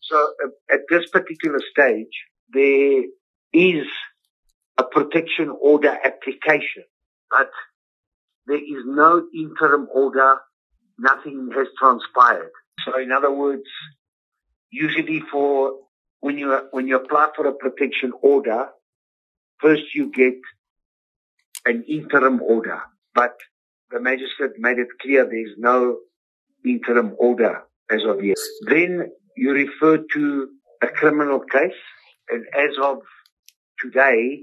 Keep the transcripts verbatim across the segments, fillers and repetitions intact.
So uh, at this particular stage, there is a protection order application, but there is no interim order. Nothing has transpired. So in other words, usually for when you when you apply for a protection order, first you get an interim order, but the magistrate made it clear there is no interim order as of yet. Then you refer to a criminal case, and as of today,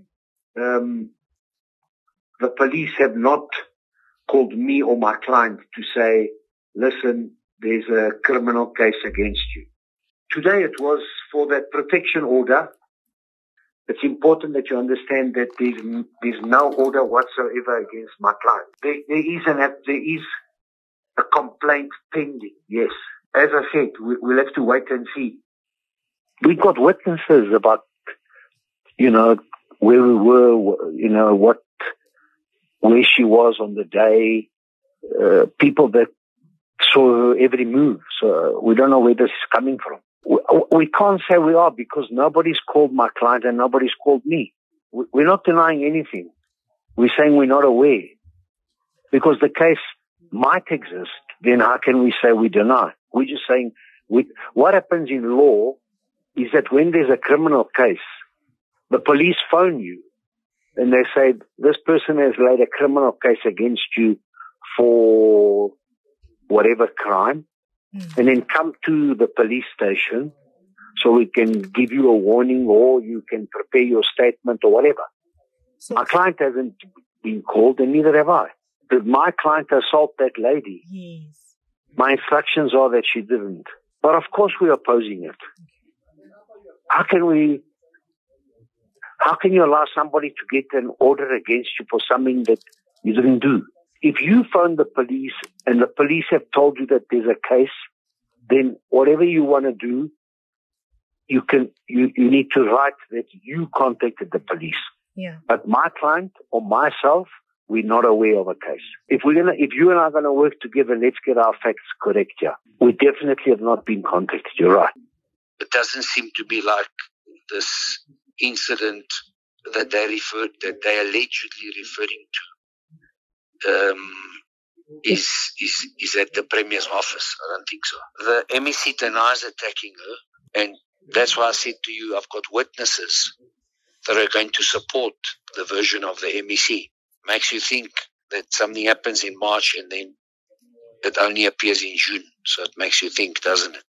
um, the police have not called me or my client to say, listen, there's a criminal case against you. Today it was for that protection order. It's important that you understand that there's, there's no order whatsoever against my client. There, there is an there is a complaint pending, yes. As I said, we, we'll have to wait and see. We got witnesses about, you know, where we were, you know, what, where she was on the day, uh, people that saw her every move. So we don't know where this is coming from. We, we can't say we are because nobody's called my client and nobody's called me. We're not denying anything. We're saying we're not aware. Because the case might exist, then how can we say we deny? We're just saying, we, what happens in law is that when there's a criminal case, the police phone you and they say, this person has laid a criminal case against you for whatever crime, mm. and then come to the police station so we can give you a warning or you can prepare your statement or whatever. So my client hasn't been called and neither have I. Did my client assault that lady? Yes. My instructions are that she didn't. But of course we're opposing it. How can we, how can you allow somebody to get an order against you for something that you didn't do? If you phone the police and the police have told you that there's a case, then whatever you want to do, you can, you, you need to write that you contacted the police. Yeah. But my client or myself, we're not aware of a case. If we're gonna, if you and I are gonna work together, let's get our facts correct here. We definitely have not been contacted. You're right. It doesn't seem to be like this incident that they referred, that they allegedly referring to, um, is is is at the Premier's office. I don't think so. The M E C denies attacking her, and that's why I said to you, I've got witnesses that are going to support the version of the M E C. Makes you think that something happens in March and then it only appears in June. So it makes you think, doesn't it?